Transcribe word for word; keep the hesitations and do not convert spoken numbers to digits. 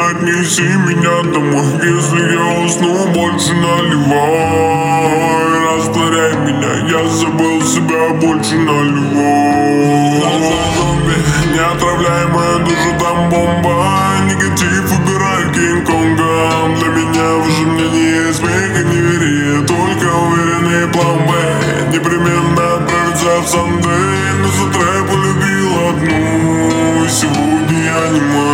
отнеси меня домой. Если я усну, больше наливай. Растворяй меня, я забыл себя, больше наливай. Зомби, не отравляй мою душу, там бомба. Негатив убирай Кинг-Конга. Для меня выживание смех и неверие, только уверенный план Б. Непременно отправиться в Сандей, но за трек полюбил одну. Сегодня я не могу.